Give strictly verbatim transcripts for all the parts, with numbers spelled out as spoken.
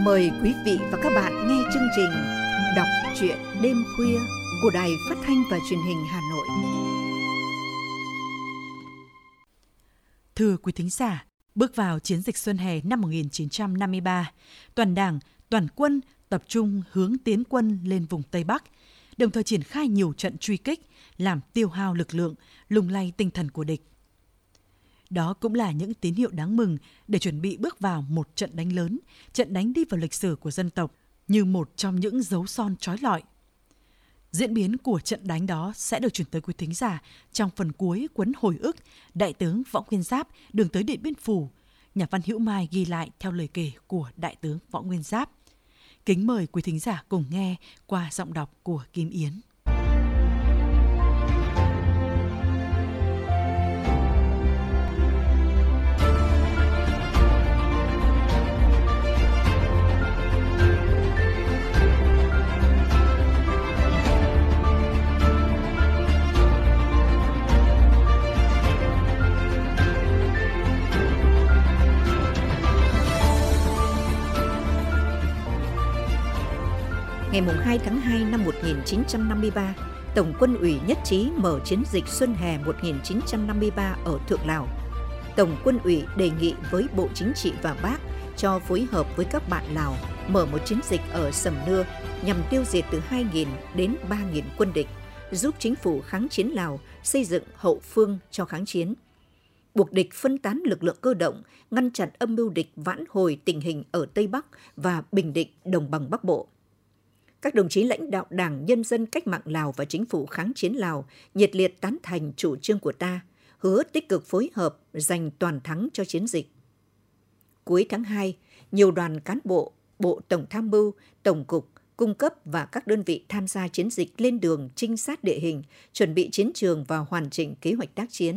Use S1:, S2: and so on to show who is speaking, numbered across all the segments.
S1: Mời quý vị và các bạn nghe chương trình Đọc truyện đêm khuya của Đài Phát thanh và Truyền hình Hà Nội.
S2: Thưa quý thính giả, bước vào chiến dịch Xuân Hè năm một nghìn chín trăm năm mươi ba, toàn Đảng, toàn quân tập trung hướng tiến quân lên vùng Tây Bắc, đồng thời triển khai nhiều trận truy kích, làm tiêu hao lực lượng, lung lay tinh thần của địch. Đó cũng là những tín hiệu đáng mừng để chuẩn bị bước vào một trận đánh lớn, trận đánh đi vào lịch sử của dân tộc như một trong những dấu son trói lọi. Diễn biến của trận đánh đó sẽ được chuyển tới quý thính giả trong phần cuối cuốn hồi ức Đại tướng Võ Nguyên Giáp đường tới Điện Biên Phủ, nhà văn Hữu Mai ghi lại theo lời kể của Đại tướng Võ Nguyên Giáp. Kính mời quý thính giả cùng nghe qua giọng đọc của Kim Yến.
S1: Ngày hai tháng hai năm một nghìn chín trăm năm mươi ba, Tổng quân ủy nhất trí mở chiến dịch Xuân Hè một nghìn chín trăm năm mươi ba ở Thượng Lào. Tổng quân ủy đề nghị với Bộ Chính trị và Bác cho phối hợp với các bạn Lào mở một chiến dịch ở Sầm Nưa nhằm tiêu diệt từ hai nghìn đến ba nghìn quân địch, giúp chính phủ kháng chiến Lào xây dựng hậu phương cho kháng chiến. Buộc địch phân tán lực lượng cơ động, ngăn chặn âm mưu địch vãn hồi tình hình ở Tây Bắc và bình định đồng bằng Bắc Bộ. Các đồng chí lãnh đạo Đảng Nhân dân Cách mạng Lào và Chính phủ kháng chiến Lào nhiệt liệt tán thành chủ trương của ta, hứa tích cực phối hợp giành toàn thắng cho chiến dịch. Cuối tháng hai, nhiều đoàn cán bộ, Bộ Tổng tham mưu, Tổng cục, cung cấp và các đơn vị tham gia chiến dịch lên đường trinh sát địa hình, chuẩn bị chiến trường và hoàn chỉnh kế hoạch tác chiến.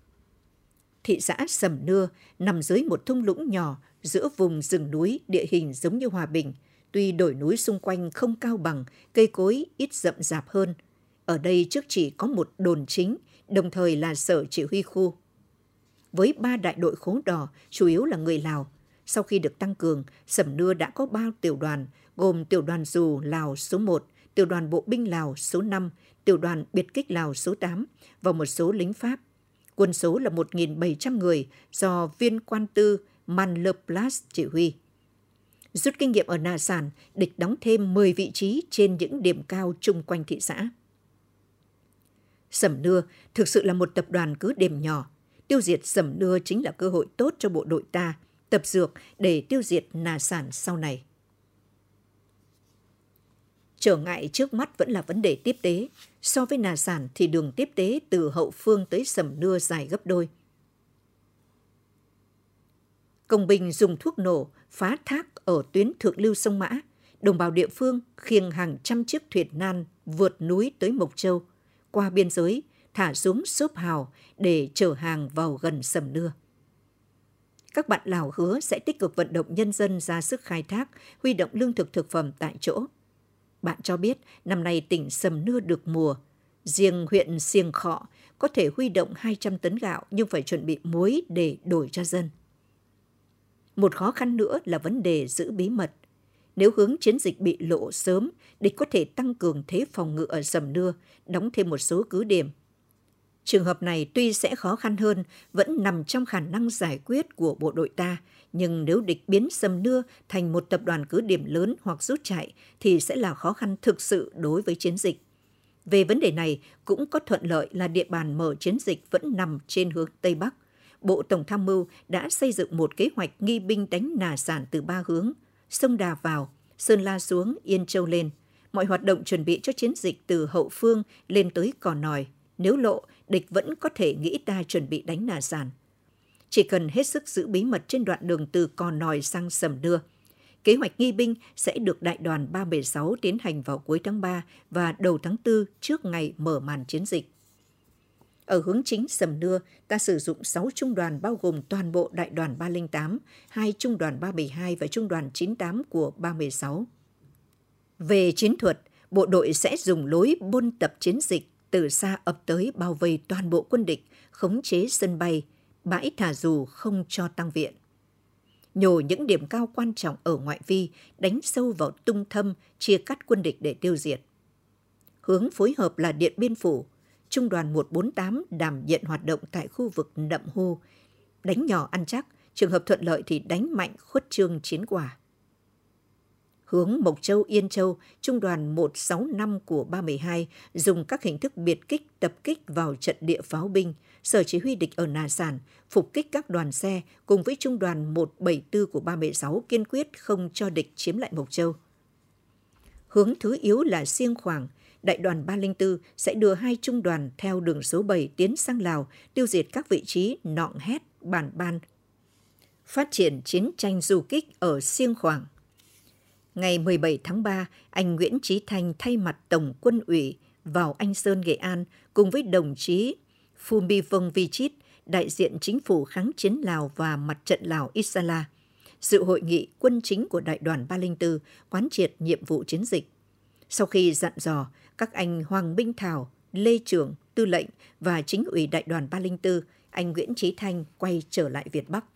S1: Thị xã Sầm Nưa nằm dưới một thung lũng nhỏ giữa vùng rừng núi địa hình giống như Hòa Bình. Tuy đồi núi xung quanh không cao bằng, cây cối ít rậm rạp hơn. Ở đây trước chỉ có một đồn chính, đồng thời là sở chỉ huy khu. Với ba đại đội khố đỏ, chủ yếu là người Lào. Sau khi được tăng cường, Sầm Nưa đã có ba tiểu đoàn, gồm tiểu đoàn dù Lào số một, tiểu đoàn bộ binh Lào số năm, tiểu đoàn biệt kích Lào số tám và một số lính Pháp. Quân số là một nghìn bảy trăm người do viên quan tư Man Leplas chỉ huy. Rút kinh nghiệm ở Nà Sản, địch đóng thêm mười vị trí trên những điểm cao chung quanh thị xã. Sầm Nưa thực sự là một tập đoàn cứ điểm nhỏ. Tiêu diệt Sầm Nưa chính là cơ hội tốt cho bộ đội ta tập dược để tiêu diệt Nà Sản sau này. Trở ngại trước mắt vẫn là vấn đề tiếp tế. So với Nà Sản thì đường tiếp tế từ hậu phương tới Sầm Nưa dài gấp đôi. Công binh dùng thuốc nổ phá thác ở tuyến thượng lưu sông Mã, đồng bào địa phương khiêng hàng trăm chiếc thuyền nan vượt núi tới Mộc Châu, qua biên giới, thả xuống xốp hào để chở hàng vào gần Sầm Nưa. Các bạn Lào hứa sẽ tích cực vận động nhân dân ra sức khai thác, huy động lương thực thực phẩm tại chỗ. Bạn cho biết năm nay tỉnh Sầm Nưa được mùa, riêng huyện Siêng Khọ có thể huy động hai trăm tấn gạo nhưng phải chuẩn bị muối để đổi cho dân. Một khó khăn nữa là vấn đề giữ bí mật. Nếu hướng chiến dịch bị lộ sớm, địch có thể tăng cường thế phòng ngự ở Sầm Nưa, đóng thêm một số cứ điểm. Trường hợp này tuy sẽ khó khăn hơn, vẫn nằm trong khả năng giải quyết của bộ đội ta, nhưng nếu địch biến Sầm Nưa thành một tập đoàn cứ điểm lớn hoặc rút chạy thì sẽ là khó khăn thực sự đối với chiến dịch. Về vấn đề này, cũng có thuận lợi là địa bàn mở chiến dịch vẫn nằm trên hướng Tây Bắc. Bộ Tổng tham mưu đã xây dựng một kế hoạch nghi binh đánh Nà Sản từ ba hướng, sông Đà vào, Sơn La xuống, Yên Châu lên. Mọi hoạt động chuẩn bị cho chiến dịch từ hậu phương lên tới Cò Nòi. Nếu lộ, địch vẫn có thể nghĩ ta chuẩn bị đánh Nà Sản. Chỉ cần hết sức giữ bí mật trên đoạn đường từ Cò Nòi sang Sầm Nưa. Kế hoạch nghi binh sẽ được đại đoàn ba bảy sáu tiến hành vào cuối tháng ba và đầu tháng tư trước ngày mở màn chiến dịch. Ở hướng chính Sầm Nưa, ta sử dụng sáu trung đoàn bao gồm toàn bộ đại đoàn ba không tám, hai trung đoàn ba bảy hai và trung đoàn chín tám của ba một sáu. Về chiến thuật, bộ đội sẽ dùng lối buôn tập chiến dịch từ xa ập tới bao vây toàn bộ quân địch, khống chế sân bay, bãi thả dù không cho tăng viện. nhổ những điểm cao quan trọng ở ngoại vi, đánh sâu vào tung thâm, chia cắt quân địch để tiêu diệt. Hướng phối hợp là Điện Biên Phủ, Trung đoàn một bốn tám đảm nhận hoạt động tại khu vực Nậm Hô, đánh nhỏ ăn chắc, trường hợp thuận lợi thì đánh mạnh khuất trương chiến quả. Hướng Mộc Châu, Yên Châu, Trung đoàn một sáu năm của ba một hai dùng các hình thức biệt kích tập kích vào trận địa pháo binh, sở chỉ huy địch ở Nà Sản, phục kích các đoàn xe cùng với Trung đoàn một bảy tư của ba một sáu kiên quyết không cho địch chiếm lại Mộc Châu. Hướng thứ yếu là Xiêng Khoảng, Đại đoàn ba không bốn sẽ đưa hai trung đoàn theo đường số bảy tiến sang Lào, tiêu diệt các vị trí Nọng Hét, Bản Ban. Phát triển chiến tranh du kích ở Xiêng Khoảng. Ngày mười bảy tháng ba, anh Nguyễn Chí Thanh thay mặt Tổng quân ủy vào Anh Sơn, Nghệ An cùng với đồng chí Phumifong Vichit, đại diện chính phủ kháng chiến Lào và Mặt trận Lào Isala, dự hội nghị quân chính của Đại đoàn ba không bốn quán triệt nhiệm vụ chiến dịch. Sau khi dặn dò, các anh Hoàng Minh Thảo, Lê Trường, Tư lệnh và chính ủy Đại đoàn ba không bốn, anh Nguyễn Chí Thanh quay trở lại Việt Bắc.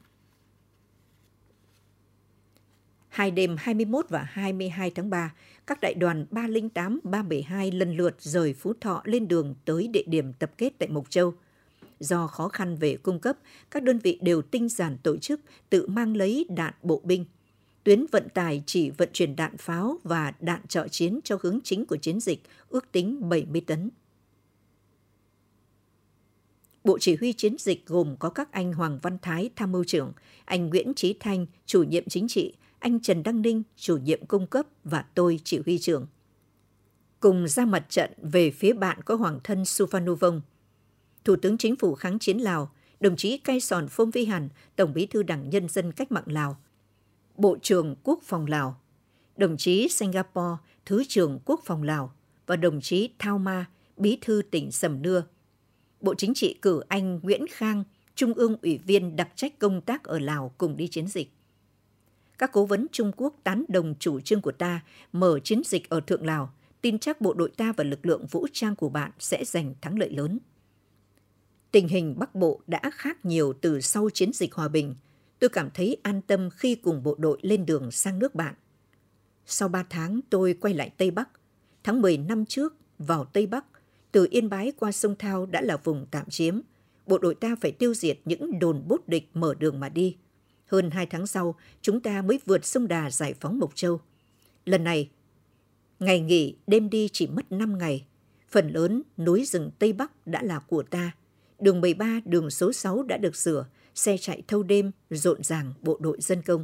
S1: Hai đêm hai mươi mốt và hai mươi hai tháng ba, các đại đoàn ba không tám, ba một hai lần lượt rời Phú Thọ lên đường tới địa điểm tập kết tại Mộc Châu. Do khó khăn về cung cấp, các đơn vị đều tinh giản tổ chức, tự mang lấy đạn bộ binh. Tuyến vận tải chỉ vận chuyển đạn pháo và đạn trợ chiến cho hướng chính của chiến dịch, ước tính bảy mươi tấn. Bộ chỉ huy chiến dịch gồm có các anh Hoàng Văn Thái, tham mưu trưởng, anh Nguyễn Chí Thanh, chủ nhiệm chính trị, anh Trần Đăng Ninh, chủ nhiệm cung cấp và tôi, chỉ huy trưởng. Cùng ra mặt trận về phía bạn có Hoàng thân Suphanuvong, Thủ tướng Chính phủ kháng chiến Lào, đồng chí Cai Sòn Phôm Vi Hàn, Tổng bí thư Đảng Nhân dân Cách mạng Lào, Bộ trưởng Quốc phòng Lào, đồng chí Singapore, Thứ trưởng Quốc phòng Lào và đồng chí Thao Ma, Bí thư tỉnh Sầm Nưa. Bộ Chính trị cử anh Nguyễn Khang, Trung ương ủy viên đặc trách công tác ở Lào cùng đi chiến dịch. Các cố vấn Trung Quốc tán đồng chủ trương của ta mở chiến dịch ở Thượng Lào, tin chắc bộ đội ta và lực lượng vũ trang của bạn sẽ giành thắng lợi lớn. Tình hình Bắc Bộ đã khác nhiều từ sau chiến dịch hòa bình. Tôi cảm thấy an tâm khi cùng bộ đội lên đường sang nước bạn. Sau ba tháng tôi quay lại Tây Bắc. Tháng mười năm trước vào Tây Bắc, từ Yên Bái qua sông Thao đã là vùng tạm chiếm. Bộ đội ta phải tiêu diệt những đồn bốt địch mở đường mà đi. Hơn hai tháng sau, chúng ta mới vượt sông Đà giải phóng Mộc Châu. Lần này, ngày nghỉ đêm đi chỉ mất năm ngày. Phần lớn núi rừng Tây Bắc đã là của ta. Đường mười ba, đường số sáu đã được sửa, xe chạy thâu đêm, rộn ràng bộ đội dân công.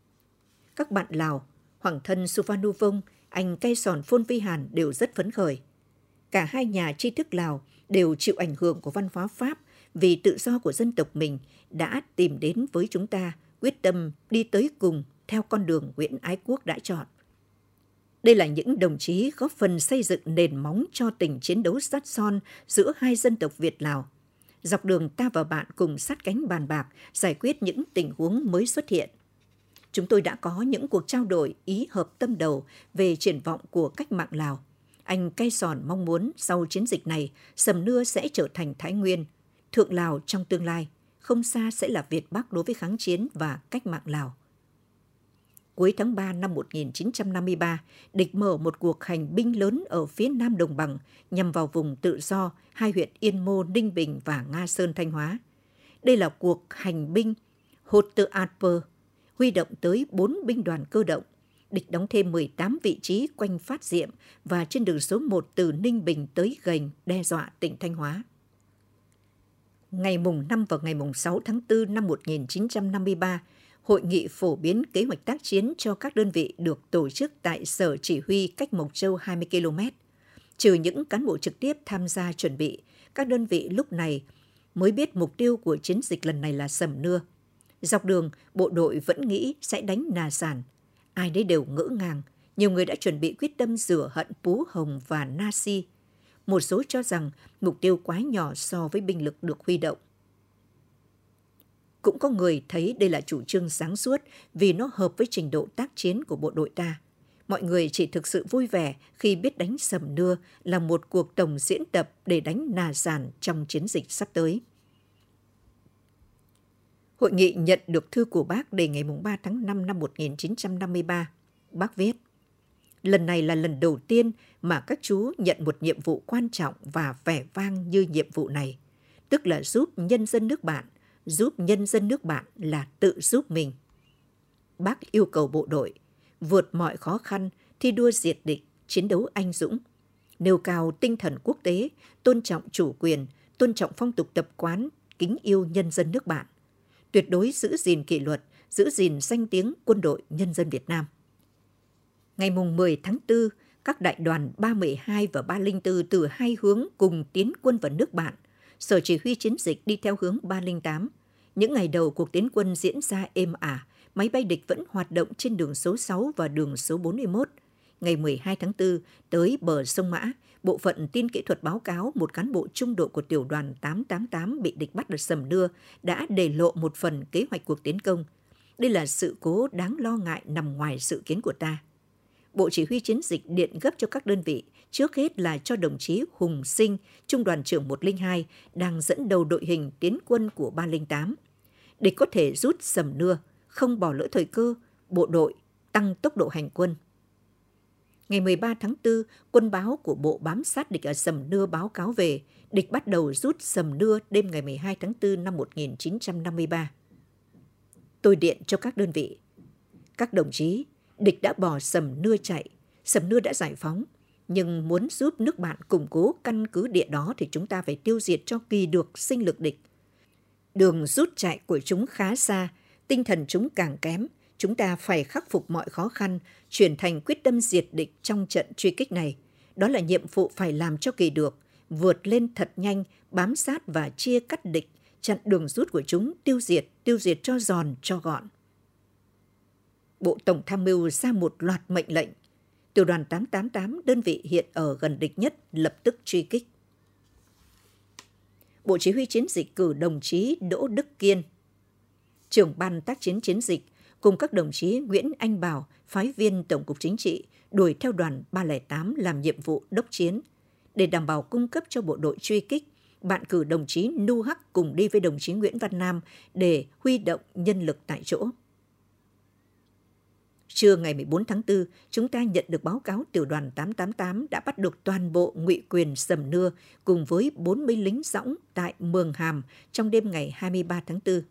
S1: Các bạn Lào, Hoàng thân Suphanuvong, anh Cai Sòn Phôm Vi Hàn đều rất phấn khởi. Cả hai nhà tri thức Lào đều chịu ảnh hưởng của văn hóa Pháp vì tự do của dân tộc mình đã tìm đến với chúng ta, quyết tâm đi tới cùng theo con đường Nguyễn Ái Quốc đã chọn. Đây là những đồng chí góp phần xây dựng nền móng cho tình chiến đấu sắt son giữa hai dân tộc Việt-Lào. Dọc đường ta và bạn cùng sát cánh bàn bạc, giải quyết những tình huống mới xuất hiện. Chúng tôi đã có những cuộc trao đổi ý hợp tâm đầu về triển vọng của cách mạng Lào. Anh Cai Sòn mong muốn sau chiến dịch này, Sầm Nưa sẽ trở thành Thái Nguyên, Thượng Lào trong tương lai, không xa sẽ là Việt Bắc đối với kháng chiến và cách mạng Lào. Cuối tháng ba năm một nghìn chín trăm năm mươi ba, địch mở một cuộc hành binh lớn ở phía nam đồng bằng nhằm vào vùng tự do hai huyện Yên Mô, Ninh Bình và Nga Sơn, Thanh Hóa. Đây là cuộc hành binh Hoteatper, huy động tới bốn binh đoàn cơ động. Địch đóng thêm mười tám vị trí quanh Phát Diệm và trên đường số một từ Ninh Bình tới Gành đe dọa tỉnh Thanh Hóa. Ngày mùng năm và ngày mùng sáu tháng tư năm một nghìn chín trăm năm mươi ba, Hội nghị phổ biến kế hoạch tác chiến cho các đơn vị được tổ chức tại Sở Chỉ huy cách Mộc Châu hai mươi ki lô mét. Trừ những cán bộ trực tiếp tham gia chuẩn bị, các đơn vị lúc này mới biết mục tiêu của chiến dịch lần này là Sầm Nưa. Dọc đường, bộ đội vẫn nghĩ sẽ đánh Nà Sản. Ai đấy đều ngỡ ngàng, nhiều người đã chuẩn bị quyết tâm rửa hận Pú Hồng và Na Si. Một số cho rằng mục tiêu quá nhỏ so với binh lực được huy động. Cũng có người thấy đây là chủ trương sáng suốt vì nó hợp với trình độ tác chiến của bộ đội ta. Mọi người chỉ thực sự vui vẻ khi biết đánh Sầm Nưa là một cuộc tổng diễn tập để đánh Nà Sản trong chiến dịch sắp tới. Hội nghị nhận được thư của Bác đề ngày ba tháng năm năm một nghìn chín trăm năm mươi ba. Bác viết, lần này là lần đầu tiên mà các chú nhận một nhiệm vụ quan trọng và vẻ vang như nhiệm vụ này, tức là giúp nhân dân nước bạn, giúp nhân dân nước bạn là tự giúp mình. Bác yêu cầu bộ đội vượt mọi khó khăn, thi đua diệt địch, chiến đấu anh dũng, nêu cao tinh thần quốc tế, tôn trọng chủ quyền, tôn trọng phong tục tập quán, kính yêu nhân dân nước bạn, tuyệt đối giữ gìn kỷ luật, giữ gìn danh tiếng quân đội nhân dân Việt Nam. Ngày mười tháng tư, các đại đoàn ba một hai và ba không bốn từ hai hướng cùng tiến quân vào nước bạn. Sở chỉ huy chiến dịch đi theo hướng ba không tám. Những ngày đầu cuộc tiến quân diễn ra êm ả, máy bay địch vẫn hoạt động trên đường số sáu và đường số bốn mươi mốt. Ngày mười hai tháng tư, tới bờ sông Mã, bộ phận tin kỹ thuật báo cáo một cán bộ trung đội của tiểu đoàn tám tám tám bị địch bắt ở Sầm Nưa đã để lộ một phần kế hoạch cuộc tiến công. Đây là sự cố đáng lo ngại nằm ngoài dự kiến của ta. Bộ Chỉ huy Chiến dịch điện gấp cho các đơn vị, trước hết là cho đồng chí Hùng Sinh, Trung đoàn trưởng một không hai, đang dẫn đầu đội hình tiến quân của ba không tám. Địch có thể rút Sầm Nưa, không bỏ lỡ thời cơ, bộ đội tăng tốc độ hành quân. Ngày mười ba tháng tư, quân báo của bộ bám sát địch ở Sầm Nưa báo cáo về, địch bắt đầu rút Sầm Nưa đêm ngày mười hai tháng tư năm một nghìn chín trăm năm mươi ba. Tôi điện cho các đơn vị. Các đồng chí, địch đã bỏ Sầm Nưa chạy, Sầm Nưa đã giải phóng, nhưng muốn giúp nước bạn củng cố căn cứ địa đó thì chúng ta phải tiêu diệt cho kỳ được sinh lực địch. Đường rút chạy của chúng khá xa, tinh thần chúng càng kém, chúng ta phải khắc phục mọi khó khăn, chuyển thành quyết tâm diệt địch trong trận truy kích này. Đó là nhiệm vụ phải làm cho kỳ được, vượt lên thật nhanh, bám sát và chia cắt địch, chặn đường rút của chúng, tiêu diệt, tiêu diệt cho giòn, cho gọn. Bộ Tổng tham mưu ra một loạt mệnh lệnh. Tiểu đoàn tám tám tám, đơn vị hiện ở gần địch nhất, lập tức truy kích. Bộ Chỉ huy Chiến dịch cử đồng chí Đỗ Đức Kiên, trưởng ban tác chiến chiến dịch, cùng các đồng chí Nguyễn Anh Bảo, phái viên Tổng cục Chính trị, đuổi theo đoàn ba không tám làm nhiệm vụ đốc chiến. Để đảm bảo cung cấp cho bộ đội truy kích, bạn cử đồng chí Nu Hắc cùng đi với đồng chí Nguyễn Văn Nam để huy động nhân lực tại chỗ. Trưa ngày mười bốn tháng tư, chúng ta nhận được báo cáo tiểu đoàn tám tám tám đã bắt được toàn bộ ngụy quyền Sầm Nưa cùng với bốn mươi lính dõng tại Mường Hàm trong đêm ngày hai mươi ba tháng tư.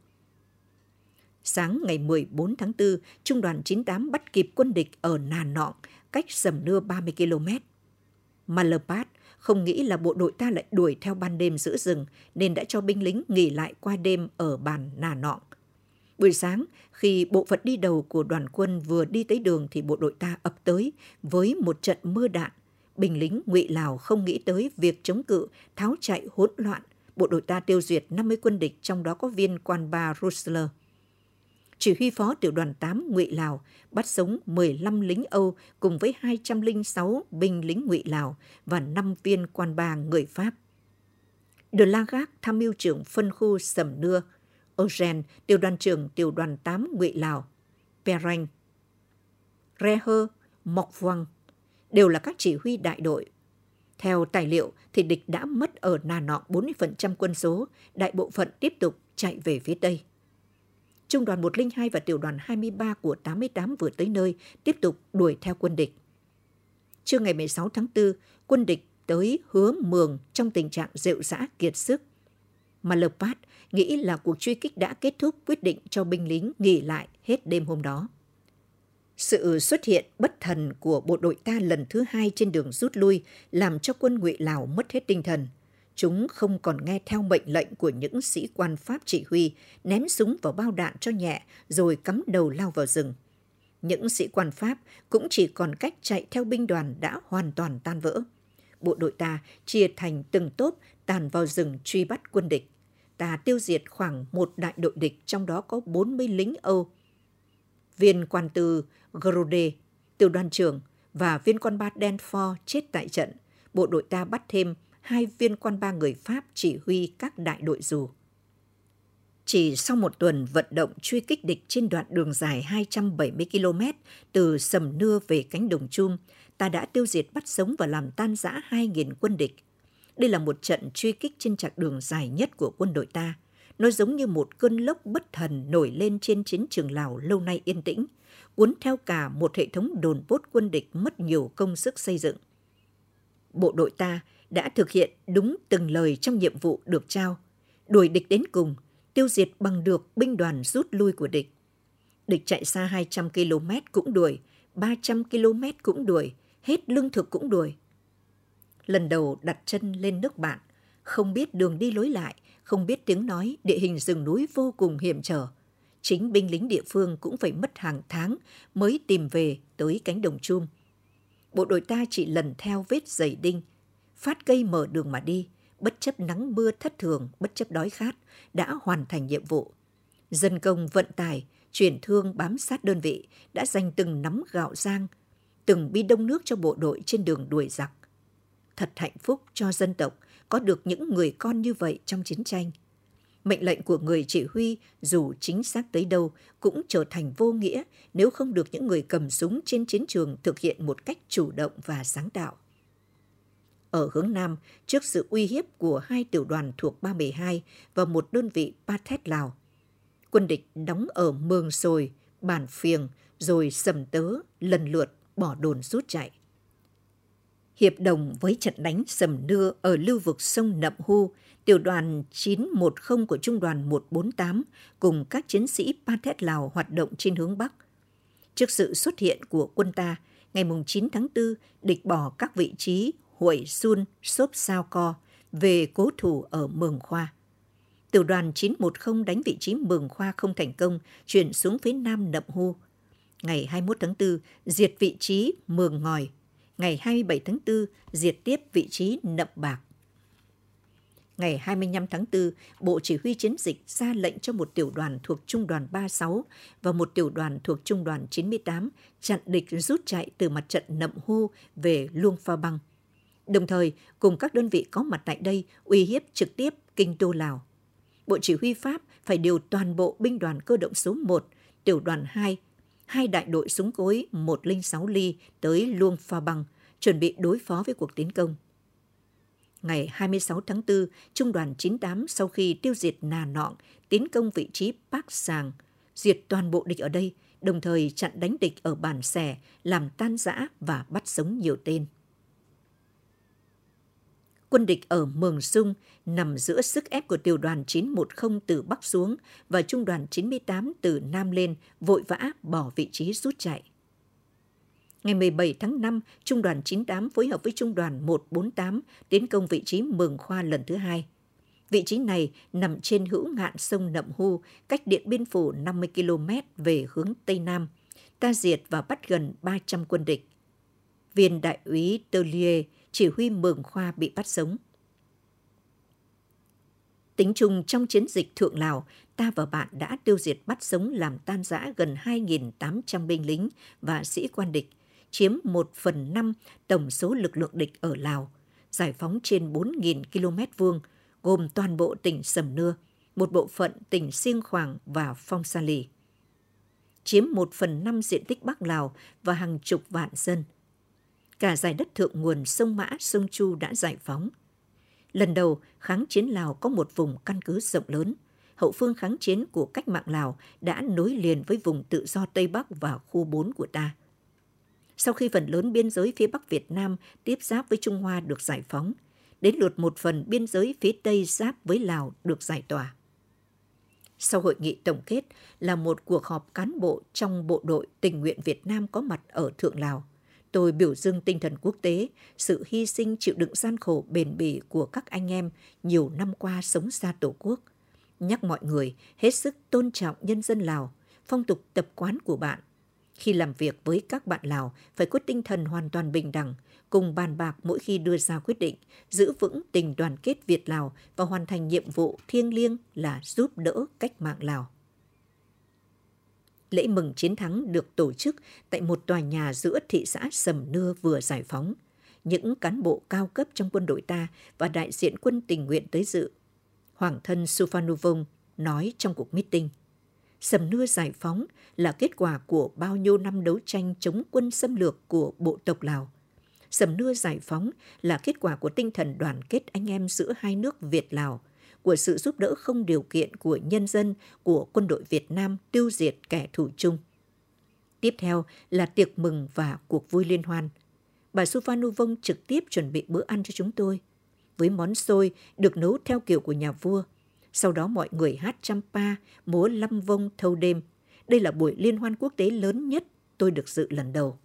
S1: Sáng ngày mười bốn tháng tư, Trung đoàn chín tám bắt kịp quân địch ở Nà Nọng, cách Sầm Nưa ba mươi ki lô mét. Malapad không nghĩ là bộ đội ta lại đuổi theo ban đêm giữa rừng nên đã cho binh lính nghỉ lại qua đêm ở bản Nà Nọng. Buổi sáng, khi bộ phận đi đầu của đoàn quân vừa đi tới đường thì bộ đội ta ập tới với một trận mưa đạn. Binh lính Ngụy Lào không nghĩ tới việc chống cự, tháo chạy hỗn loạn. Bộ đội ta tiêu diệt năm mươi quân địch, trong đó có viên quan ba Rusler. Chỉ huy phó tiểu đoàn tám Ngụy Lào bắt sống mười lăm lính Âu cùng với hai trăm lẻ sáu binh lính Ngụy Lào và năm viên quan ba người Pháp. De Lagac, tham mưu trưởng phân khu Sầm Nưa, Eugène, tiểu đoàn trưởng tiểu đoàn tám Ngụy Lào, Peranh, Reher, Mộc Vang đều là các chỉ huy đại đội. Theo tài liệu thì địch đã mất ở Nà Nọng bốn mươi phần trăm quân số, đại bộ phận tiếp tục chạy về phía Tây. Trung đoàn một không hai và tiểu đoàn hai mươi ba của tám mươi tám vừa tới nơi, tiếp tục đuổi theo quân địch. Trưa ngày mười sáu tháng tư, quân địch tới Hứa Mường trong tình trạng rệu rã kiệt sức. Malapad nghĩ là cuộc truy kích đã kết thúc, quyết định cho binh lính nghỉ lại hết đêm hôm đó. Sự xuất hiện bất thần của bộ đội ta lần thứ hai trên đường rút lui làm cho quân Ngụy Lào mất hết tinh thần. Chúng không còn nghe theo mệnh lệnh của những sĩ quan Pháp chỉ huy, ném súng vào bao đạn cho nhẹ rồi cắm đầu lao vào rừng. Những sĩ quan Pháp cũng chỉ còn cách chạy theo binh đoàn đã hoàn toàn tan vỡ. Bộ đội ta chia thành từng tốp tàn vào rừng truy bắt quân địch. Ta tiêu diệt khoảng một đại đội địch, trong đó có bốn mươi lính Âu. Viên quan tư Grode, tiểu đoàn trưởng, và viên quan ba Denford chết tại trận. Bộ đội ta bắt thêm hai viên quan ba người Pháp chỉ huy các đại đội dù. Chỉ sau một tuần vận động truy kích địch trên đoạn đường dài hai trăm bảy mươi ki lô mét từ Sầm Nưa về cánh đồng Chum, ta đã tiêu diệt bắt sống và làm tan rã hai nghìn quân địch. Đây là một trận truy kích trên chặng đường dài nhất của quân đội ta. Nó giống như một cơn lốc bất thần nổi lên trên chiến trường Lào lâu nay yên tĩnh, cuốn theo cả một hệ thống đồn pốt quân địch mất nhiều công sức xây dựng. Bộ đội ta đã thực hiện đúng từng lời trong nhiệm vụ được trao, đuổi địch đến cùng, tiêu diệt bằng được binh đoàn rút lui của địch. Địch chạy xa hai trăm ki lô mét cũng đuổi, ba trăm ki lô mét cũng đuổi, hết lương thực cũng đuổi. Lần đầu đặt chân lên nước bạn, không biết đường đi lối lại, không biết tiếng nói, địa hình rừng núi vô cùng hiểm trở. Chính binh lính địa phương cũng phải mất hàng tháng mới tìm về tới cánh đồng chum. Bộ đội ta chỉ lần theo vết giày đinh, phát cây mở đường mà đi, bất chấp nắng mưa thất thường, bất chấp đói khát, đã hoàn thành nhiệm vụ. Dân công vận tải, chuyển thương bám sát đơn vị, đã dành từng nắm gạo rang, từng bi đông nước cho bộ đội trên đường đuổi giặc. Thật hạnh phúc cho dân tộc có được những người con như vậy trong chiến tranh. Mệnh lệnh của người chỉ huy dù chính xác tới đâu cũng trở thành vô nghĩa nếu không được những người cầm súng trên chiến trường thực hiện một cách chủ động và sáng tạo. Ở hướng Nam, trước sự uy hiếp của hai tiểu đoàn thuộc ba mươi hai và một đơn vị Pathet Lào, quân địch đóng ở Mường Sồi, Bản Phiềng rồi Sầm Tớ lần lượt bỏ đồn rút chạy. Hiệp đồng với trận đánh Sầm Nưa ở lưu vực sông Nậm Hu, tiểu đoàn chín một không của trung đoàn một bốn tám cùng các chiến sĩ Pathet Lào hoạt động trên hướng Bắc. Trước sự xuất hiện của quân ta, ngày chín tháng tư, địch bỏ các vị trí Huệ Sun, Sốp Sao Co về cố thủ ở Mường Khoa. Tiểu đoàn chín một không đánh vị trí Mường Khoa không thành công, chuyển xuống phía nam Nậm Hu. Ngày hai mươi mốt tháng tư, diệt vị trí Mường Ngòi. Ngày hai mươi bảy tháng tư, diệt tiếp vị trí Nậm Bạc. Ngày hai mươi lăm tháng tư, Bộ Chỉ huy Chiến dịch ra lệnh cho một tiểu đoàn thuộc Trung đoàn ba mươi sáu và một tiểu đoàn thuộc Trung đoàn chín mươi tám chặn địch rút chạy từ mặt trận Nậm Hu về Luông Pha Băng. Đồng thời, cùng các đơn vị có mặt tại đây uy hiếp trực tiếp kinh đô Lào. Bộ Chỉ huy Pháp phải điều toàn bộ binh đoàn cơ động số một, tiểu đoàn hai, hai đại đội súng cối một không sáu ly tới Luông Pha Băng, chuẩn bị đối phó với cuộc tiến công. Ngày hai mươi sáu tháng tư, Trung đoàn chín mươi tám sau khi tiêu diệt Nà Nọng, tiến công vị trí Park Sàng, diệt toàn bộ địch ở đây, đồng thời chặn đánh địch ở Bản Xẻ, làm tan rã và bắt sống nhiều tên. Quân địch ở Mường Sung nằm giữa sức ép của tiểu đoàn chín một không từ Bắc xuống và trung đoàn chín mươi tám từ Nam lên, vội vã bỏ vị trí rút chạy. Ngày mười bảy tháng năm, trung đoàn chín mươi tám phối hợp với trung đoàn một bốn tám tiến công vị trí Mường Khoa lần thứ hai. Vị trí này nằm trên hữu ngạn sông Nậm Hu, cách Điện Biên Phủ năm mươi ki lô mét về hướng Tây Nam. Ta diệt và bắt gần ba trăm quân địch. Viên đại úy Tellier, chỉ huy Mường Khoa bị bắt sống. Tính chung trong chiến dịch Thượng Lào, ta và bạn đã tiêu diệt bắt sống làm tan rã gần hai nghìn tám trăm binh lính và sĩ quan địch, chiếm một phần năm tổng số lực lượng địch ở Lào, giải phóng trên bốn nghìn ki lô mét vuông, gồm toàn bộ tỉnh Sầm Nưa, một bộ phận tỉnh Siêng Khoảng và Phong Sa Lì. Chiếm một phần năm diện tích Bắc Lào và hàng chục vạn dân. Cả dải đất thượng nguồn sông Mã, sông Chu đã giải phóng. Lần đầu, kháng chiến Lào có một vùng căn cứ rộng lớn. Hậu phương kháng chiến của cách mạng Lào đã nối liền với vùng tự do Tây Bắc và khu bốn của ta. Sau khi phần lớn biên giới phía Bắc Việt Nam tiếp giáp với Trung Hoa được giải phóng, đến lượt một phần biên giới phía Tây giáp với Lào được giải tỏa. Sau hội nghị tổng kết là một cuộc họp cán bộ trong bộ đội tình nguyện Việt Nam có mặt ở Thượng Lào. Tôi biểu dương tinh thần quốc tế, sự hy sinh chịu đựng gian khổ bền bỉ của các anh em nhiều năm qua sống xa Tổ quốc. Nhắc mọi người hết sức tôn trọng nhân dân Lào, phong tục tập quán của bạn. Khi làm việc với các bạn Lào, phải có tinh thần hoàn toàn bình đẳng, cùng bàn bạc mỗi khi đưa ra quyết định, giữ vững tình đoàn kết Việt-Lào và hoàn thành nhiệm vụ thiêng liêng là giúp đỡ cách mạng Lào. Lễ mừng chiến thắng được tổ chức tại một tòa nhà giữa thị xã Sầm Nưa vừa giải phóng. Những cán bộ cao cấp trong quân đội ta và đại diện quân tình nguyện tới dự. Hoàng thân Suphanuvong nói trong cuộc meeting, Sầm Nưa giải phóng là kết quả của bao nhiêu năm đấu tranh chống quân xâm lược của bộ tộc Lào. Sầm Nưa giải phóng là kết quả của tinh thần đoàn kết anh em giữa hai nước Việt-Lào, của sự giúp đỡ không điều kiện của nhân dân, của quân đội Việt Nam tiêu diệt kẻ thù chung. Tiếp theo là tiệc mừng và cuộc vui liên hoan. Bà Suphanuvong trực tiếp chuẩn bị bữa ăn cho chúng tôi, với món xôi được nấu theo kiểu của nhà vua. Sau đó mọi người hát champa, múa lăm vông thâu đêm. Đây là buổi liên hoan quốc tế lớn nhất tôi được dự lần đầu.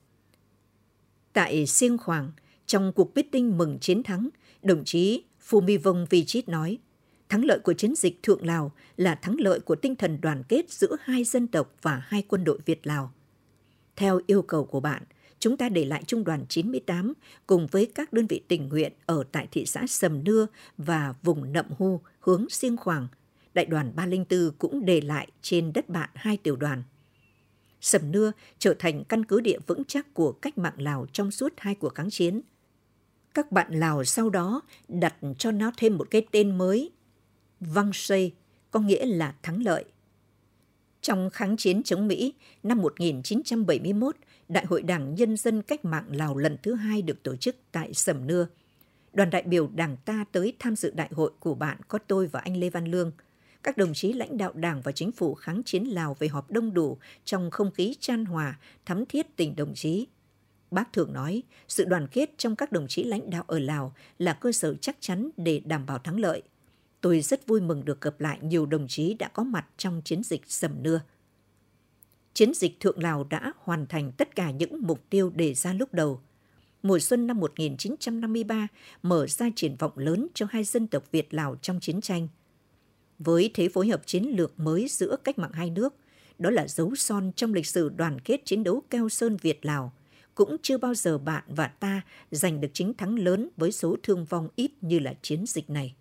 S1: Tại Siêng Khoảng, trong cuộc meeting mừng chiến thắng, đồng chí Phumivong Vichit nói, thắng lợi của chiến dịch Thượng Lào là thắng lợi của tinh thần đoàn kết giữa hai dân tộc và hai quân đội Việt-Lào. Theo yêu cầu của bạn, chúng ta để lại Trung đoàn chín mươi tám cùng với các đơn vị tình nguyện ở tại thị xã Sầm Nưa và vùng Nậm Hu hướng Siêng Khoảng. Đại đoàn ba không bốn cũng để lại trên đất bạn hai tiểu đoàn. Sầm Nưa trở thành căn cứ địa vững chắc của cách mạng Lào trong suốt hai cuộc kháng chiến. Các bạn Lào sau đó đặt cho nó thêm một cái tên mới, Vang Say, có nghĩa là thắng lợi. Trong kháng chiến chống Mỹ năm một nghìn chín trăm bảy mươi mốt, Đại hội Đảng Nhân dân Cách mạng Lào lần thứ hai được tổ chức tại Sầm Nưa. Đoàn đại biểu Đảng ta tới tham dự đại hội của bạn có tôi và anh Lê Văn Lương. Các đồng chí lãnh đạo Đảng và Chính phủ kháng chiến Lào về họp đông đủ trong không khí chan hòa, thắm thiết tình đồng chí. Bác thường nói, sự đoàn kết trong các đồng chí lãnh đạo ở Lào là cơ sở chắc chắn để đảm bảo thắng lợi. Tôi rất vui mừng được gặp lại nhiều đồng chí đã có mặt trong chiến dịch Sầm Nưa. Chiến dịch Thượng Lào đã hoàn thành tất cả những mục tiêu đề ra lúc đầu. Mùa xuân năm một nghìn chín trăm năm mươi ba mở ra triển vọng lớn cho hai dân tộc Việt-Lào trong chiến tranh. Với thế phối hợp chiến lược mới giữa cách mạng hai nước, đó là dấu son trong lịch sử đoàn kết chiến đấu keo sơn Việt-Lào. Cũng chưa bao giờ bạn và ta giành được chiến thắng lớn với số thương vong ít như là chiến dịch này.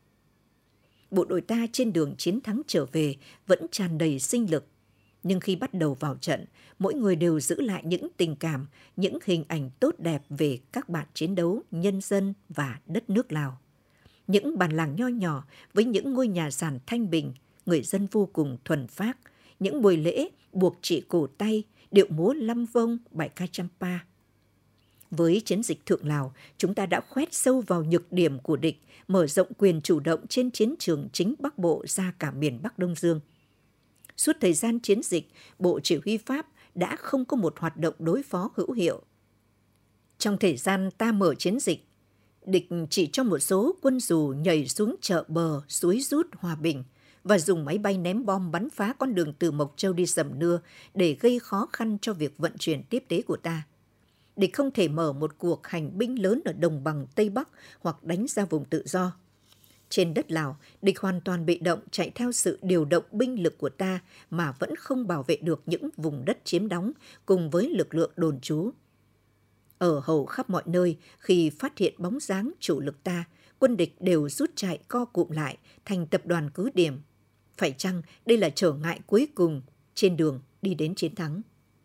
S1: Bộ đội ta trên đường chiến thắng trở về vẫn tràn đầy sinh lực. Nhưng khi bắt đầu vào trận, mỗi người đều giữ lại những tình cảm, những hình ảnh tốt đẹp về các bạn chiến đấu, nhân dân và đất nước Lào. Những bản làng nho nhỏ với những ngôi nhà sàn thanh bình, người dân vô cùng thuần phác, những buổi lễ buộc chỉ cổ tay, điệu múa lăm vông, bài ca champa. Với chiến dịch Thượng Lào, chúng ta đã khoét sâu vào nhược điểm của địch, mở rộng quyền chủ động trên chiến trường chính Bắc Bộ ra cả miền Bắc Đông Dương. Suốt thời gian chiến dịch, Bộ Chỉ huy Pháp đã không có một hoạt động đối phó hữu hiệu. Trong thời gian ta mở chiến dịch, địch chỉ cho một số quân dù nhảy xuống chợ bờ, suối rút Hòa Bình và dùng máy bay ném bom bắn phá con đường từ Mộc Châu đi Sầm Nưa để gây khó khăn cho việc vận chuyển tiếp tế của ta. Địch không thể mở một cuộc hành binh lớn ở đồng bằng Tây Bắc hoặc đánh ra vùng tự do. Trên đất Lào, địch hoàn toàn bị động chạy theo sự điều động binh lực của ta mà vẫn không bảo vệ được những vùng đất chiếm đóng cùng với lực lượng đồn trú. Ở hầu khắp mọi nơi, khi phát hiện bóng dáng chủ lực ta, quân địch đều rút chạy co cụm lại thành tập đoàn cứ điểm. Phải chăng đây là trở ngại cuối cùng trên đường đi đến chiến thắng?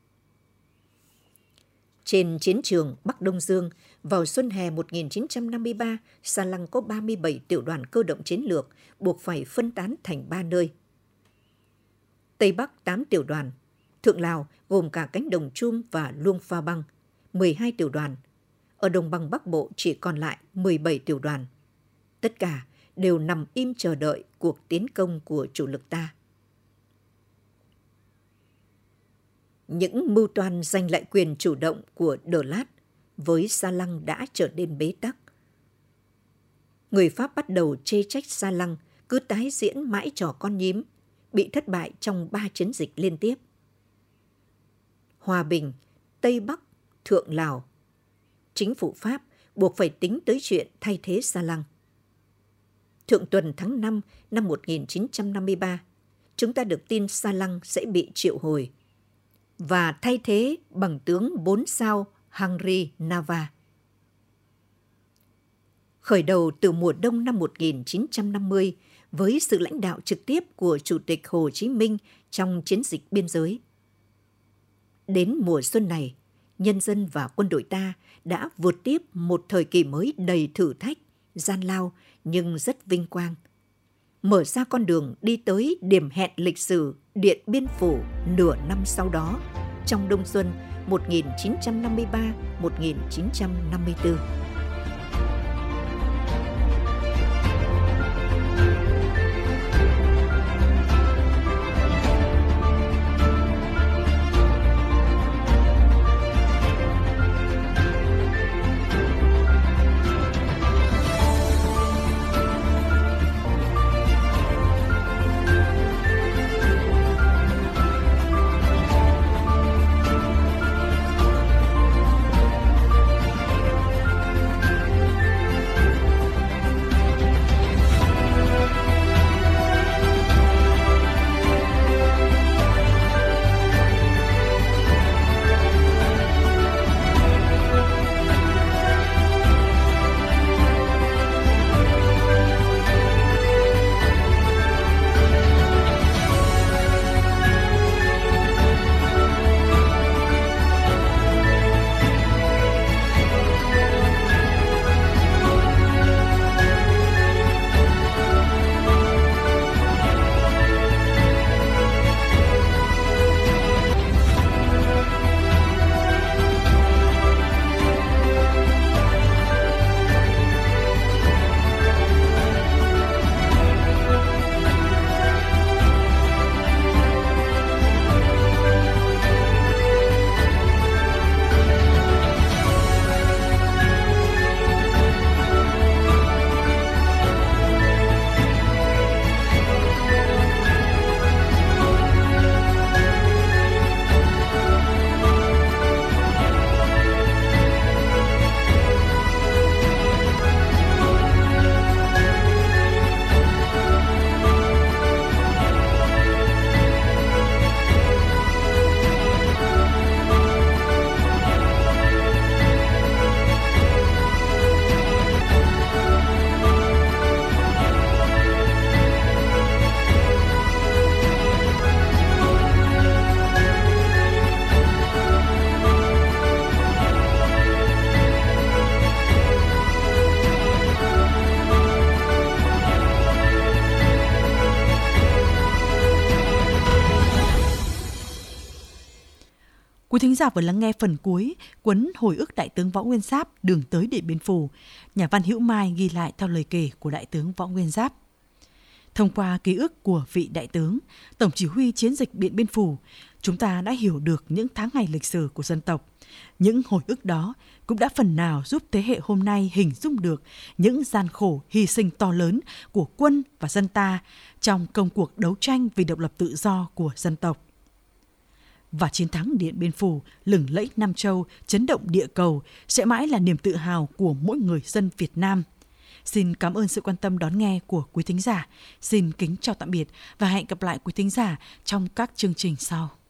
S1: Trên chiến trường Bắc Đông Dương, vào xuân hè một nghìn chín trăm năm mươi ba, Sa Lăng có ba mươi bảy tiểu đoàn cơ động chiến lược, buộc phải phân tán thành ba nơi. Tây Bắc tám tiểu đoàn, Thượng Lào gồm cả cánh đồng Chum và Luông Pha Băng, mười hai tiểu đoàn. Ở đồng bằng Bắc Bộ chỉ còn lại mười bảy tiểu đoàn. Tất cả đều nằm im chờ đợi cuộc tiến công của chủ lực ta. Những mưu toan giành lại quyền chủ động của Đờ Lát với Sa Lăng đã trở nên bế tắc. Người Pháp bắt đầu chê trách Sa Lăng cứ tái diễn mãi trò con nhím, bị thất bại trong ba chiến dịch liên tiếp. Hòa Bình, Tây Bắc, Thượng Lào. Chính phủ Pháp buộc phải tính tới chuyện thay thế Sa Lăng. Thượng tuần tháng năm năm một nghìn chín trăm năm mươi ba, chúng ta được tin Sa Lăng sẽ bị triệu hồi và thay thế bằng tướng bốn sao Henry Nava. Khởi đầu từ mùa đông năm một nghìn chín trăm năm mươi với sự lãnh đạo trực tiếp của Chủ tịch Hồ Chí Minh trong chiến dịch biên giới. Đến mùa xuân này, nhân dân và quân đội ta đã vượt tiếp một thời kỳ mới đầy thử thách, gian lao nhưng rất vinh quang. Mở ra con đường đi tới điểm hẹn lịch sử Điện Biên Phủ nửa năm sau đó, trong đông xuân một nghìn chín trăm năm mươi ba đến một nghìn chín trăm năm mươi tư.
S2: Quý thính giả vừa lắng nghe phần cuối cuốn Hồi ức Đại tướng Võ Nguyên Giáp Đường tới Điện Biên Phủ, nhà văn Hữu Mai ghi lại theo lời kể của Đại tướng Võ Nguyên Giáp. Thông qua ký ức của vị đại tướng, tổng chỉ huy chiến dịch Điện Biên Phủ, chúng ta đã hiểu được những tháng ngày lịch sử của dân tộc. Những hồi ức đó cũng đã phần nào giúp thế hệ hôm nay hình dung được những gian khổ, hy sinh to lớn của quân và dân ta trong công cuộc đấu tranh vì độc lập tự do của dân tộc. Và chiến thắng Điện Biên Phủ lừng lẫy Nam Châu, chấn động địa cầu sẽ mãi là niềm tự hào của mỗi người dân Việt Nam. Xin cảm ơn sự quan tâm đón nghe của quý thính giả. Xin kính chào tạm biệt và hẹn gặp lại quý thính giả trong các chương trình sau.